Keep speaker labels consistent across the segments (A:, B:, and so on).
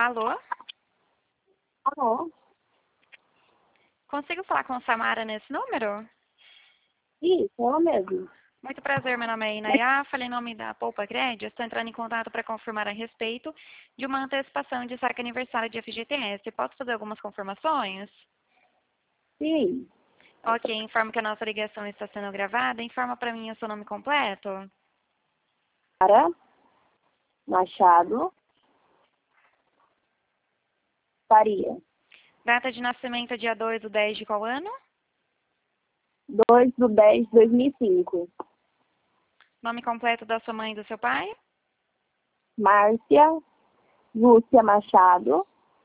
A: Alô?
B: Alô?
A: Consigo falar com a Samara nesse número?
B: Isso, ela mesmo.
A: Muito prazer, meu nome é Inayá, falei em nome da Poupa Crédito, estou entrando em contato para confirmar a respeito de uma antecipação de saque aniversário de FGTS. Posso fazer algumas confirmações?
B: Sim.
A: Ok, informo que a nossa ligação está sendo gravada. Informa para mim o seu nome completo.
B: Sara Machado Faria.
A: Data de nascimento, dia 2/10 de qual ano?
B: 2/10/2005.
A: Nome completo da sua mãe e do seu pai?
B: Márcia Lúcia Machado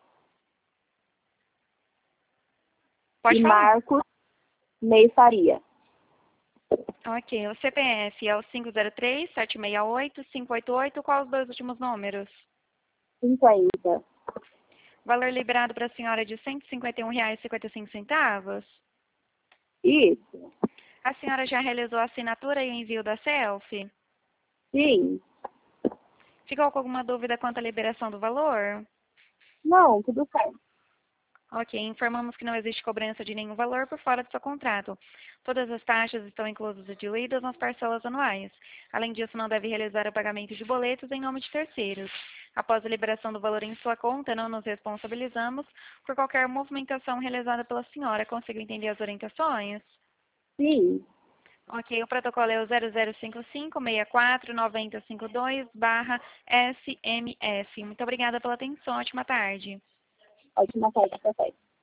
A: Pode
B: e
A: falar.
B: Marcos Ney Faria.
A: Ok, o CPF é o 503-768-588. Qual os dois últimos números?
B: 50.
A: Valor liberado para a senhora é de R$ 151,55.
B: Isso.
A: A senhora já realizou a assinatura e o envio da selfie?
B: Sim.
A: Ficou com alguma dúvida quanto à liberação do valor?
B: Não, tudo certo.
A: Ok, informamos que não existe cobrança de nenhum valor por fora do seu contrato. Todas as taxas estão inclusas e diluídas nas parcelas anuais. Além disso, não deve realizar o pagamento de boletos em nome de terceiros. Após a liberação do valor em sua conta, não nos responsabilizamos por qualquer movimentação realizada pela senhora. Conseguiu entender as orientações?
B: Sim.
A: Ok, o protocolo é o 0055-64-9052/SMS. Muito obrigada pela atenção. Ótima tarde.
B: Ótima tarde, perfeito.